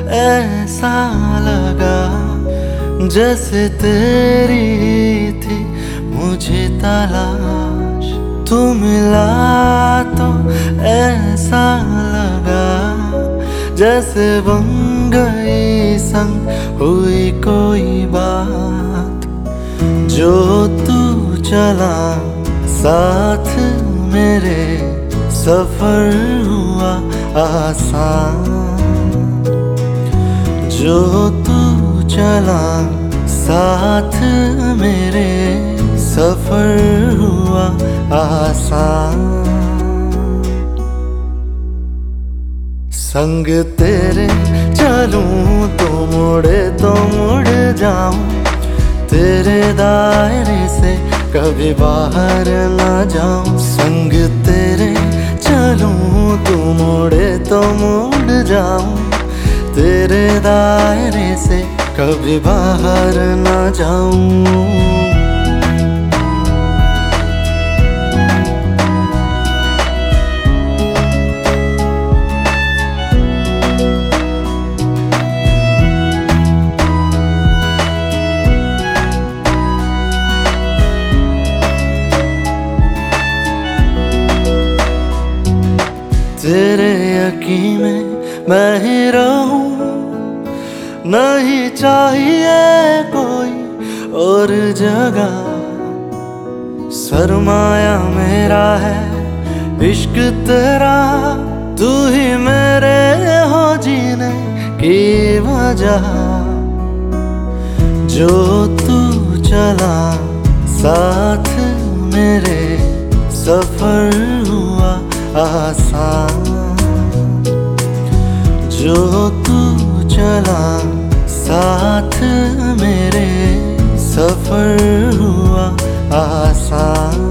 ऐसा लगा जैसे तेरी थी मुझे तलाश। तू मिला तो ऐसा लगा जैसे बन गई संग हुई कोई बात। जो तू चला साथ मेरे सफर हुआ आसान। जो तू चला साथ मेरे सफर हुआ आसान। संग तेरे चलूं तो मुड़ जाऊं, तेरे दायरे से कभी बाहर ना जाऊं। संग तेरे चलूं तो मुड़ जाऊं, तेरे दायरे से कभी बाहर ना जाऊं। तेरे यकीन में मैं ही रहूं, नहीं चाहिए कोई और जगह। सरमाया मेरा है इश्क तेरा, तू ही मेरे हो जीने की वजह। जो तू चला साथ मेरे सफर हुआ आसान। जो तू चला साथ मेरे सफर हुआ आसान।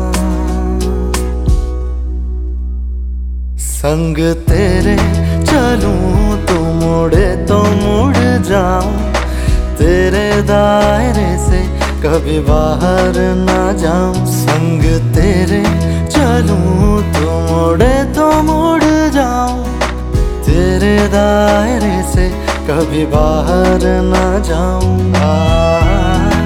संग तेरे चलूं तो मुड़ जाऊं, तेरे दायरे से कभी बाहर ना जाऊं। संग तेरे चलूं तो मुड़ जाऊं, तेरे दायरे से कभी बाहर ना जाऊं।